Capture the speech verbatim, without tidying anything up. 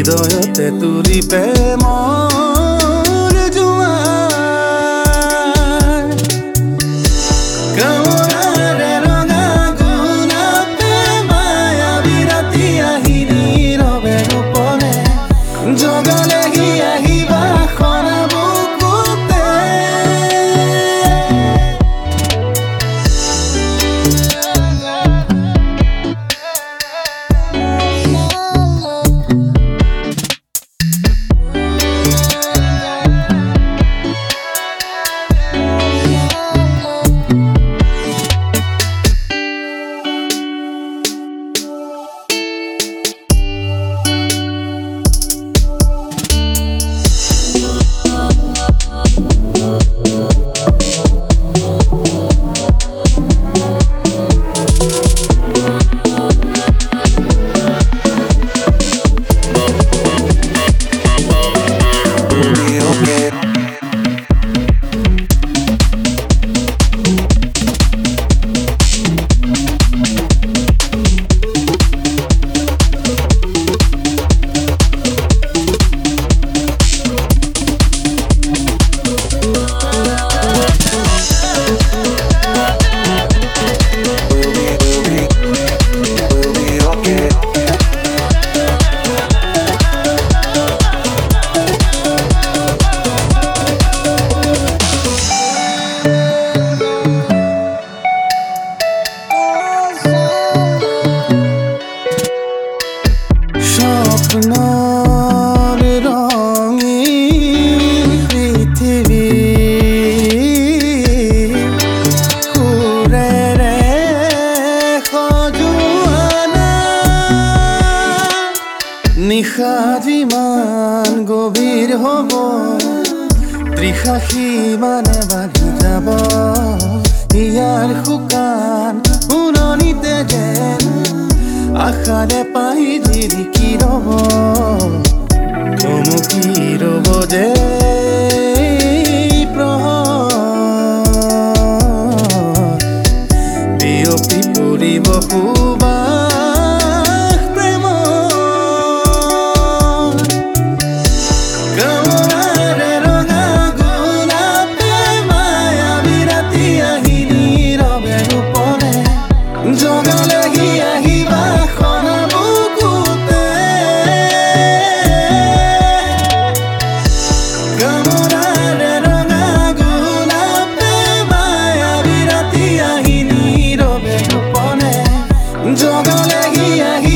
হৃদয়তে তুলি প্ৰেমৰ জোৱাৰ কামনাৰে ৰঙা গোলাপে মায়াবী ৰাতি আহি নীৰৱে ৰূপলে জগালেহি আহিবা খনা বুকুতে স্বপ্নৰ ৰঙীন পৃথিৱী সুৰেৰে সজোৱা নিশা যিমান গভীৰ হ'ব তৃষা সিমানে বাঢ়ি যাব ইয়াৰ শুকান ফুলনিতে যেন আশাৰে পাই জিৰিকি ৰব থমকি ৰব যে বিয়পি পৰিব সুবাস প্ৰেমৰ কামনাৰে ৰঙা গোলাপে মায়াবী ৰাতি আহি নীৰৱে ৰূপলে জগালেহি আহিবা খনা বুকুতে কামনাৰে ৰঙা গোলাপে মায়াবী ৰাতি আহি নীৰৱে ৰূপলে জগালেহি আহি